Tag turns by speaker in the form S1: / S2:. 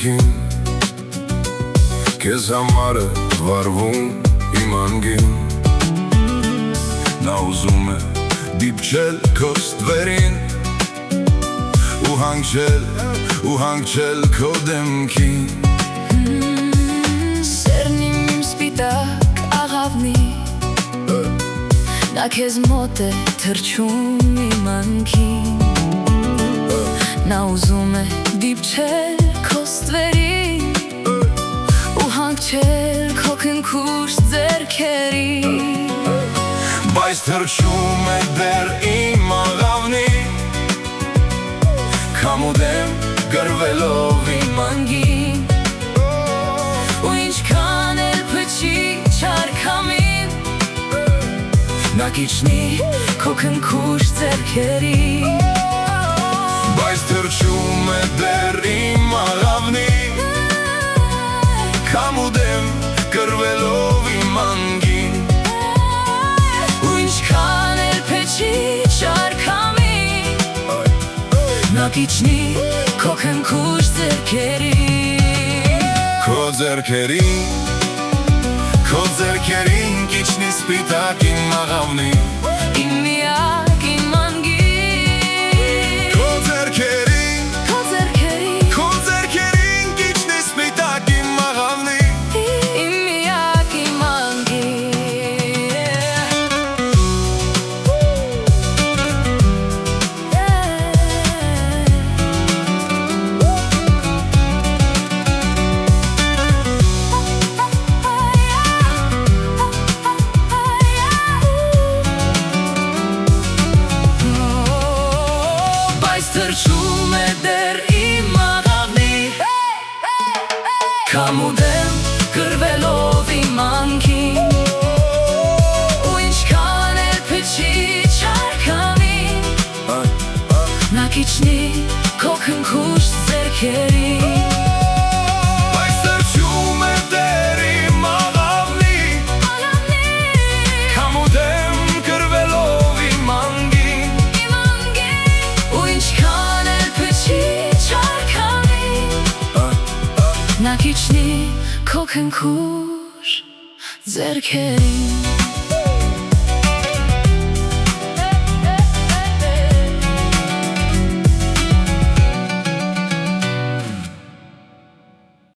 S1: անգին, քեզ համար է վարվում իմ անգին։ Նա ուզում է դիպչել քո ստվերին ու հանգչել քո դեմքին։
S2: Սերն իմ սպիտակ աղավնի, նա քեզ մոտ է թռչում իմ անկին։ Նա ուզում է դիպչել քո ստվերին ու հանգչել քո քնքուշտ ձեռքերին։
S1: Բայց թռչում է դեռ իմ աղավնին, քամու դեմ գրվելով իմ անգին։
S2: Ու ինչքան էլ փչի չարքամին,
S1: նա կիջնի
S2: քո քնքուշտ ձեռքերին։
S1: Բայց թռչում է դեռ իմ աղավնին, քամու դեմ գրվելով իմ անգին։
S2: Ու ինչքան էլ փչի չարքամին, նա կիջնի քո քնքուշտ ձեռքերին։
S1: Քո ձեռքերին կիջնի սպիտակ իմ աղավնին,
S2: Իմ միակ իմ անգին։
S1: Քո ձեռքերին կիջնի սպիտակ իմ աղավնին,
S2: Իմ միակ իմ
S1: թռչում է դեռ իմ աղավնին, քամու դեմ գրվելով իմ անգին։
S2: Ու ինչքան էլ փչի չարքամին, նա կիջնի քո քնքուշտ ձեռքերին։
S1: Բայց թռչում է դեռ իմ աղավնին, քամու դեմ գրվելով իմ անգին։
S2: Ու ինչքան էլ փչի չարքամին, նա կիջնի քո քնքուշտ ձեռքերին։